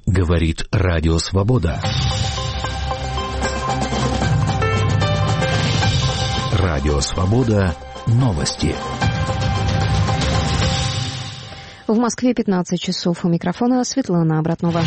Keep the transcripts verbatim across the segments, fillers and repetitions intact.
Говорит Радио Свобода. Радио Свобода. Новости. В Москве пятнадцать часов. У микрофона Светлана Обратнова.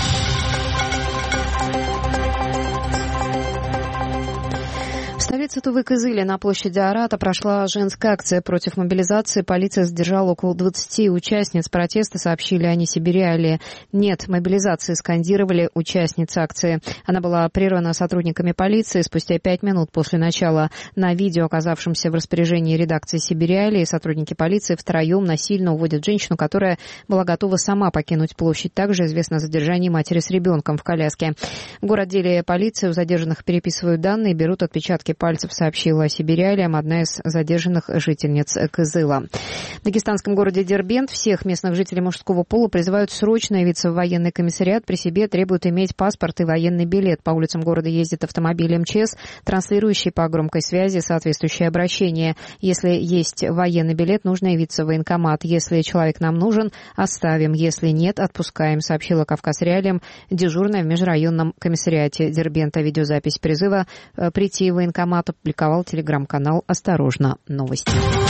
В столице Тувы-Кызыля на площади Арата прошла женская акция против мобилизации. Полиция задержала около двадцати участниц протеста, сообщили они Сибириале. Нет мобилизации, скандировали участницы акции. Она была прервана сотрудниками полиции спустя пять минут после начала. На видео, оказавшемся в распоряжении редакции Сибириале, сотрудники полиции втроем насильно уводят женщину, которая была готова сама покинуть площадь. Также известно о задержании матери с ребенком в коляске. В городделе полиции у задержанных переписывают данные, берут отпечатки пальцев, сообщила Сибириале одна из задержанных жительниц Кызыла. В дагестанском городе Дербент всех местных жителей мужского пола призывают срочно явиться в военный комиссариат. При себе требуют иметь паспорт и военный билет. По улицам города ездит автомобиль эм че эс, транслирующий по громкой связи соответствующее обращение. Если есть военный билет, нужно явиться в военкомат. Если человек нам нужен, оставим. Если нет, отпускаем, сообщила Кавказ Реалиям дежурная в межрайонном комиссариате Дербента. Видеозапись призыва прийти в военкомат опубликовал телеграм-канал «Осторожно! Новости».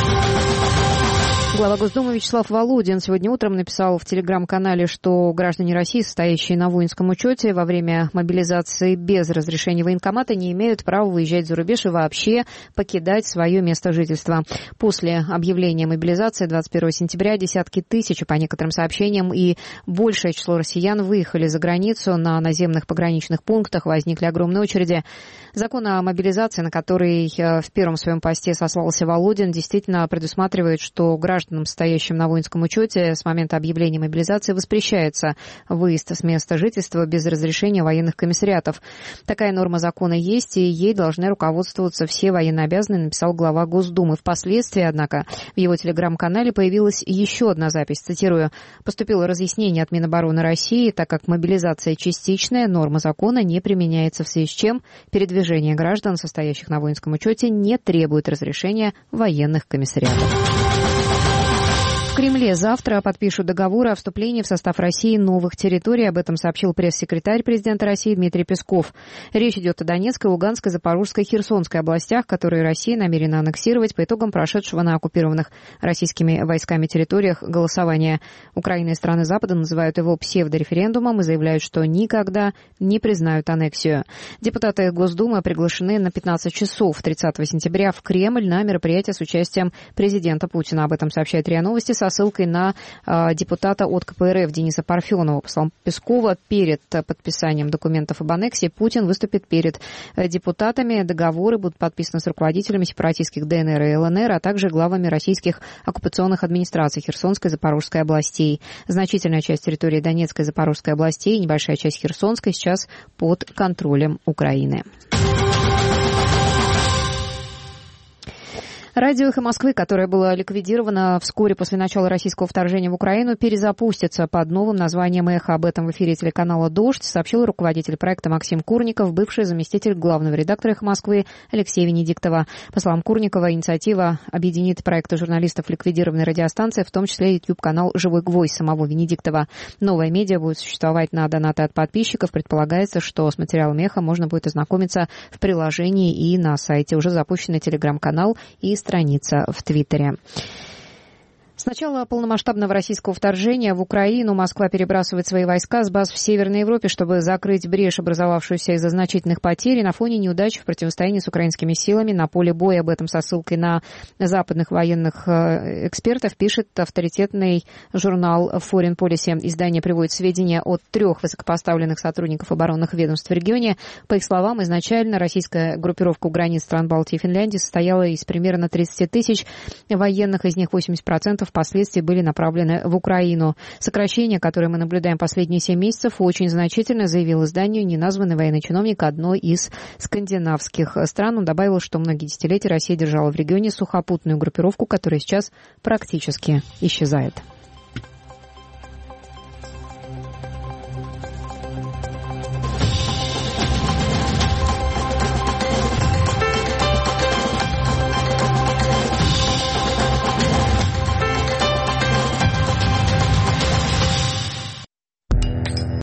Глава Госдумы Вячеслав Володин сегодня утром написал в телеграм-канале, что граждане России, состоящие на воинском учете во время мобилизации без разрешения военкомата, не имеют права выезжать за рубеж и вообще покидать свое место жительства. После объявления мобилизации двадцать первого сентября десятки тысяч, по некоторым сообщениям, и большее число россиян выехали за границу. На наземных пограничных пунктах возникли огромные очереди. Закон о мобилизации, на который в первом своем посте сослался Володин, действительно предусматривает, что гражданам, стоящим на воинском учете, с момента объявления мобилизации воспрещается выезд с места жительства без разрешения военных комиссариатов. Такая норма закона есть, и ей должны руководствоваться все военнообязанные, написал глава Госдумы. Впоследствии, однако, в его телеграм-канале появилась еще одна запись, цитирую: «Поступило разъяснение от Минобороны России, так как мобилизация частичная, норма закона не применяется, в связи с чем передвижение граждан, состоящих на воинском учете, не требует разрешения военных комиссариатов». В Кремле завтра подпишут договоры о вступлении в состав России новых территорий. Об этом сообщил пресс-секретарь президента России Дмитрий Песков. Речь идет о Донецкой, Луганской, Запорожской, Херсонской областях, которые Россия намерена аннексировать по итогам прошедшего на оккупированных российскими войсками территориях голосования. Украина и страны Запада называют его псевдореферендумом и заявляют, что никогда не признают аннексию. Депутаты Госдумы приглашены на пятнадцать часов тридцатого сентября в Кремль на мероприятие с участием президента Путина. Об этом сообщает РИА Новости со ссылкой на э, депутата от ка пэ эр эф Дениса Парфенова. По словам Пескова, перед подписанием документов об аннексии Путин выступит перед депутатами. Договоры будут подписаны с руководителями сепаратистских дэ эн эр и эл эн эр, а также главами российских оккупационных администраций Херсонской и Запорожской областей. Значительная часть территории Донецкой и Запорожской областей и небольшая часть Херсонской сейчас под контролем Украины. Радио «Эхо Москвы», которое было ликвидировано вскоре после начала российского вторжения в Украину, перезапустится под новым названием «Эхо». Об этом в эфире телеканала «Дождь» сообщил руководитель проекта Максим Курников, бывший заместитель главного редактора «Эхо Москвы» Алексея Венедиктова. По словам Курникова, инициатива объединит проекты журналистов ликвидированной радиостанции, в том числе YouTube-канал «Живой гвоздь» самого Венедиктова. Новое медиа будет существовать на донаты от подписчиков. Предполагается, что с материалом «Эхо» можно будет ознакомиться в приложении и на сайте. Уже запущенный телеграм-канал и страница в Твиттере. С начала полномасштабного российского вторжения в Украину Москва перебрасывает свои войска с баз в Северной Европе, чтобы закрыть брешь, образовавшуюся из-за значительных потерь на фоне неудач в противостоянии с украинскими силами на поле боя. Об этом со ссылкой на западных военных экспертов пишет авторитетный журнал Foreign Policy. Издание приводит сведения от трех высокопоставленных сотрудников оборонных ведомств в регионе. По их словам, изначально российская группировка у границ стран Балтии и Финляндии состояла из примерно тридцати тысяч военных, из них восемьдесят процентов впоследствии были направлены в Украину. Сокращение, которое мы наблюдаем последние семь месяцев, очень значительно, заявил изданию неназванный военный чиновник одной из скандинавских стран. Он добавил, что многие десятилетия Россия держала в регионе сухопутную группировку, которая сейчас практически исчезает.